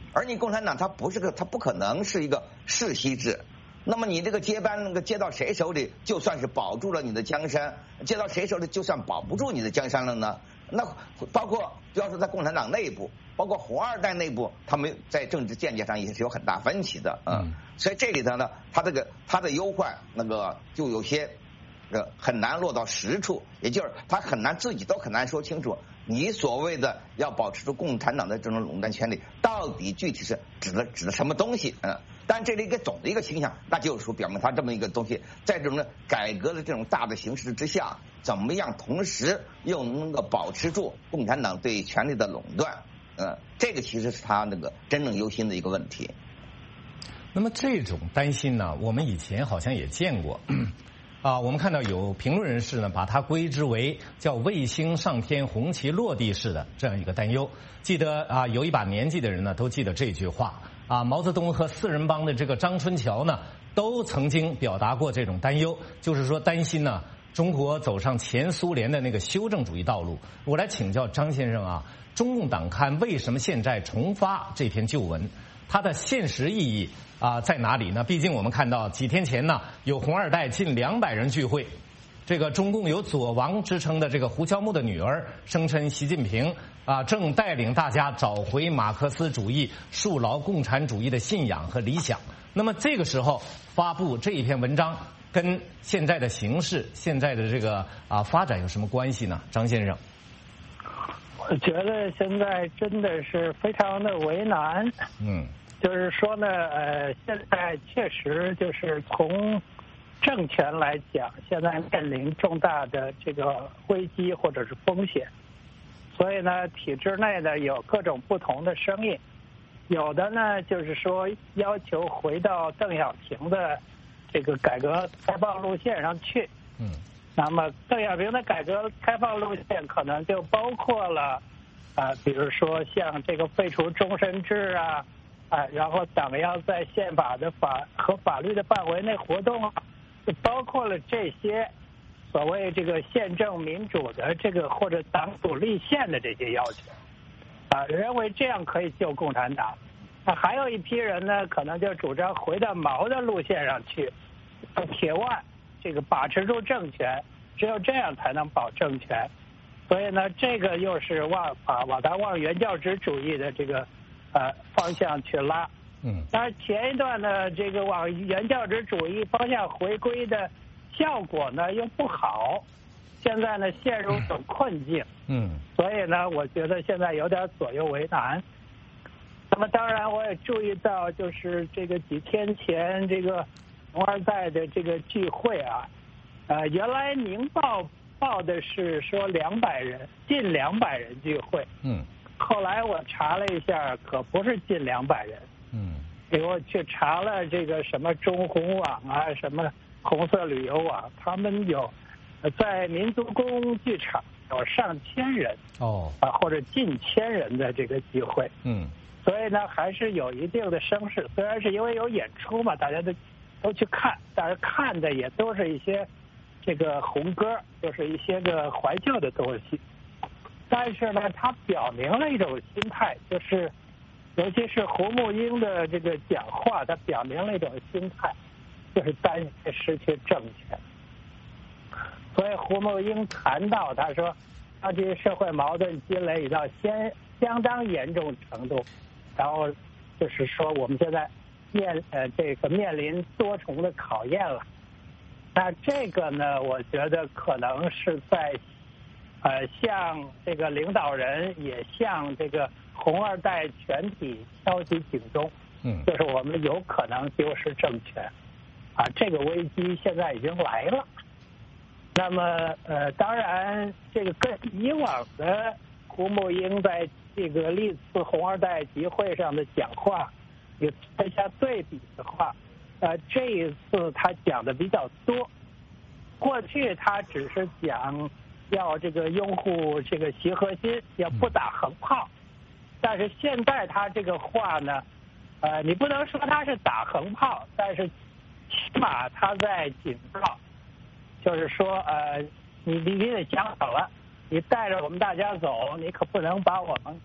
而你共产党它不是个，它不可能是一个世袭制。那么你这个接班那个接到谁手里，就算是保住了你的江山；接到谁手里，就算保不住你的江山了呢？那包括主要是在共产党内部，包括红二代内部，他们在政治见解上也是有很大分歧的啊。嗯、所以这里头呢，他这个他的忧患那个就有些呃很难落到实处，也就是他很难自己都很难说清楚，你所谓的要保持住共产党的这种垄断权利，到底具体是指的指的什么东西？嗯。但这里一个总的一个倾向，那就是说表明他这么一个东西，在这种改革的这种大的形势之下，怎么样同时又能够保持住共产党对权力的垄断？呃，这个其实是他那个真正忧心的一个问题。 那么这种担心呢，我们以前好像也见过。啊，我们看到有评论人士呢，把它归之为叫卫星上天、红旗落地式的这样一个担忧。记得啊，有一把年纪的人呢，都记得这句话。啊，毛泽东和四人帮的这个张春桥呢，都曾经表达过这种担忧，就是说担心呢，中国走上前苏联的那个修正主义道路。我来请教张先生啊，中共党刊为什么现在重发这篇旧文？它的现实意义啊在哪里呢？毕竟我们看到几天前呢，有红二代近两百人聚会。这个中共有左王之称的这个胡乔木的女儿声称习近平啊正带领大家找回马克思主义、树牢共产主义的信仰和理想。那么这个时候发布这一篇文章，跟现在的形势、现在的这个啊发展有什么关系呢？张先生， 我觉得现在真的是非常的为难。嗯，就是说呢，呃，现在确实就是从政权来讲，现在面临重大的这个危机或者是风险，所以呢，体制内呢有各种不同的声音，有的呢就是说要求回到邓小平的这个改革开放路线上去。嗯，那么邓小平的改革开放路线可能就包括了啊、呃，比如说像这个废除终身制啊，啊、呃，然后党要在宪法的法和法律的范围内活动啊。就包括了这些所谓这个宪政民主的这个或者党组立宪的这些要求，啊，认为这样可以救共产党。那还有一批人呢，可能就主张回到毛的路线上去，铁腕这个把持住政权，只有这样才能保政权。所以呢，这个又是往啊往他往原教旨主义的这个呃方向去拉。嗯，但是前一段呢，这个往原教旨主义方向回归的效果呢又不好，现在呢陷入一种困境。嗯，所以呢，我觉得现在有点左右为难。那么当然，我也注意到，就是这个几天前这个红二代的这个聚会啊，呃，原来《宁报》报的是说两百人，近两百人聚会。嗯，后来我查了一下，可不是近两百人。嗯，给我去查了这个什么中红网啊，什么红色旅游网，他们有在民族宫剧场有上千人哦啊，或者近千人的这个聚会。嗯，所以呢，还是有一定的声势。虽然是因为有演出嘛，大家都都去看，但是看的也都是一些这个红歌，就是一些个怀旧的东西。但是呢，它表明了一种心态，就是尤其是胡木英的这个讲话，它表明了一种心态，就是担心失去政权。所以胡木英谈到，他说，当今社会矛盾积累已到相相当严重程度，然后就是说我们现在面呃这个面临多重的考验了。那这个呢，我觉得可能是在呃向这个领导人，也向这个红二代全体敲起警钟。嗯，就是我们有可能丢失政权，啊，这个危机现在已经来了。那么呃，当然这个跟以往的胡木英在这个历次红二代集会上的讲话有做一下对比的话，呃，这一次他讲的比较多。过去他只是讲要这个拥护这个习核心，要不打横炮，但是现在他这个话呢，呃，你不能说他是打横炮，但是起码他在警告，就是说呃，你你你得想好了，你带着我们大家走，你可不能把我们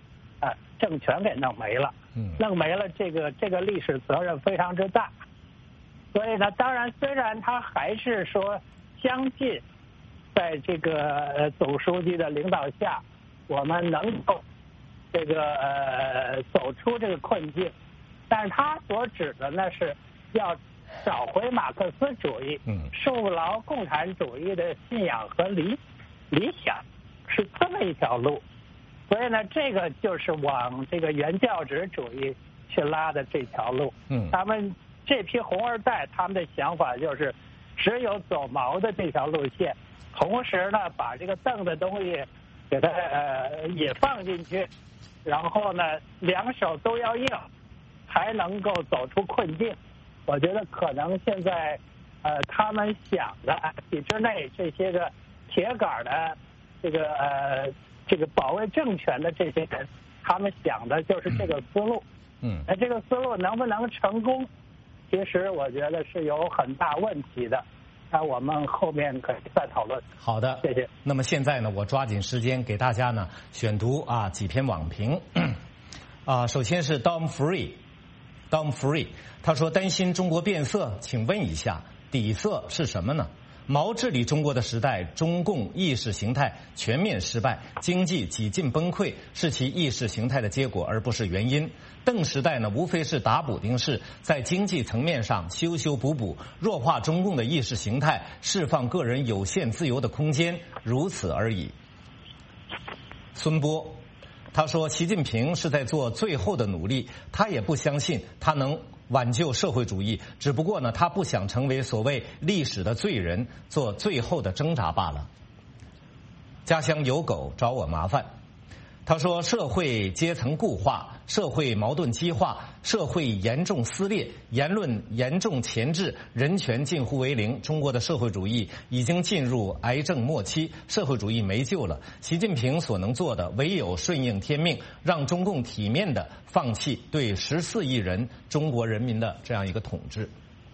呃政权给弄没了， 嗯， 弄没了，这个这个历史责任非常之大。所以呢，当然虽然他还是说相信，在这个总书记的领导下，我们能够这个呃走出这个困境，但是他所指的呢是要找回马克思主义， 嗯， 树牢共产主义的信仰和理理想，是这么一条路。所以呢，这个就是往这个原教旨主义去拉的这条路。 嗯， 他们这批红二代，他们的想法就是只有走毛的这条路线，同时呢，把这个邓的东西给它呃也放进去，然后呢，两手都要硬，才能够走出困境。我觉得可能现在呃他们想的体制内这些个铁杆的这个呃。这个保卫政权的这些人，他们想的就是这个思路。 嗯， 那这个思路能不能成功，其实我觉得是有很大问题的。那我们后面可以再讨论。 好的， 谢谢。 那么现在呢，我抓紧时间给大家呢选读啊几篇网评。啊，首先是 Dom Free，Dom Free， 他说担心中国变色，请问一下，底色是什么呢？毛治理中国的时代，中共意识形态全面失败，经济几近崩溃，是其意识形态的结果，而不是原因。邓时代呢，无非是打补丁式，在经济层面上修修补补，弱化中共的意识形态，释放个人有限自由的空间，如此而已。孙波，他说，习近平是在做最后的努力，他也不相信他能挽救社会主义，只不过呢，他不想成为所谓历史的罪人，做最后的挣扎罢了。家乡有狗找我麻烦，他说社会阶层固化，社会矛盾激化，社会严重撕裂，言论严重钳制，人权近乎为零。中国的社会主义已经进入癌症末期，社会主义没救了。习近平所能做的唯有顺应天命，让中共体面的放弃对十四亿人中国人民的这样一个统治。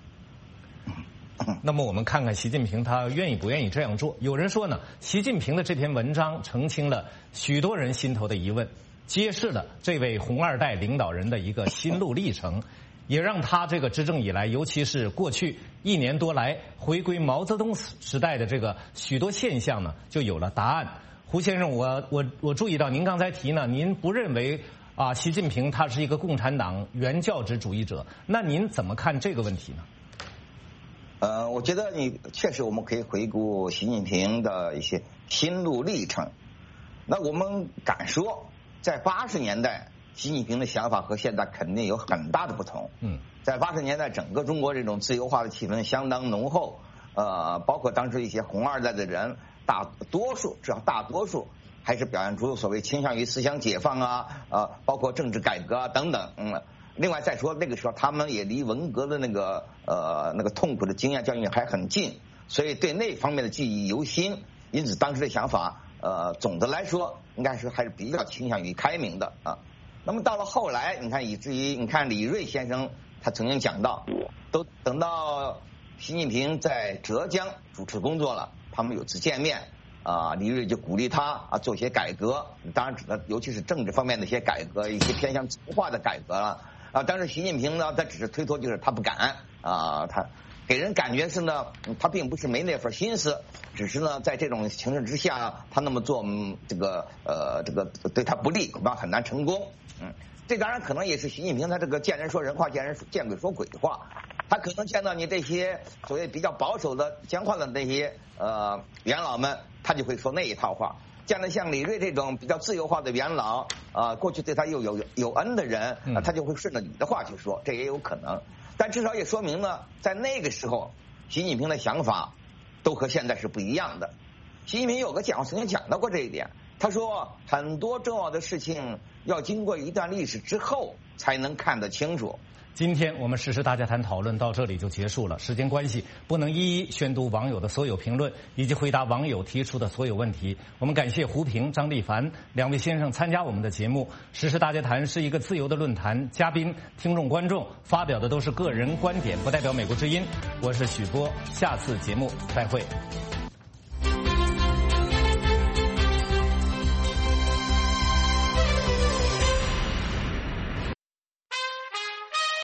那么我们看看习近平他愿意不愿意这样做。有人说呢，习近平的这篇文章澄清了许多人心头的疑问，揭示了这位红二代领导人的一个心路历程，也让他这个执政以来，尤其是过去一年多来回归毛泽东时代的这个许多现象呢，就有了答案。胡先生，我我我注意到您刚才提呢，您不认为啊习近平他是一个共产党原教旨主义者，那您怎么看这个问题呢？ 呃，我觉得你确实我们可以回顾习近平的一些心路历程。那我们敢说，在八十年代，习近平的想法和现在肯定有很大的不同。 嗯， 在八十年代，整个中国这种自由化的气氛相当浓厚，呃，包括当时一些红二代的人，大多数至少大多数还是表现出所谓倾向于思想解放啊，呃，包括政治改革啊等等，嗯。另外再说，那个时候他们也离文革的那个呃那个痛苦的经验教训还很近，所以对那方面的记忆犹新。因此当时的想法，呃，总的来说应该是还是比较倾向于开明的啊。那么到了后来，你看以至于你看李瑞先生他曾经讲到，都等到习近平在浙江主持工作了，他们有次见面。啊，李瑞就鼓励他啊做一些改革，当然指的尤其是政治方面的一些改革，一些偏向自由化的改革了啊。但是习近平呢，他只是推脱，就是他不敢啊，他给人感觉是呢，他并不是没那份心思，只是呢在这种情势之下，他那么做，嗯、这个呃这个对他不利，恐怕很难成功。嗯，这当然可能也是习近平他这个见人说人话，见人见鬼说鬼话。他可能见到你这些所谓比较保守的、僵化的那些呃元老们，他就会说那一套话。见到像李瑞这种比较自由化的元老，啊、呃，过去对他又有有恩的人，啊，他就会顺着你的话去说，这也有可能。但至少也说明呢，在那个时候，习近平的想法都和现在是不一样的。习近平有个讲，曾经讲到过这一点，他说很多重要的事情要经过一段历史之后才能看得清楚。 今天我们时事大家谈讨论到这里就结束了，时间关系不能一一宣读网友的所有评论以及回答网友提出的所有问题。我们感谢胡平、张立凡两位先生参加我们的节目。时事大家谈是一个自由的论坛，嘉宾、听众、观众发表的都是个人观点，不代表美国之音。我是许波，下次节目再会。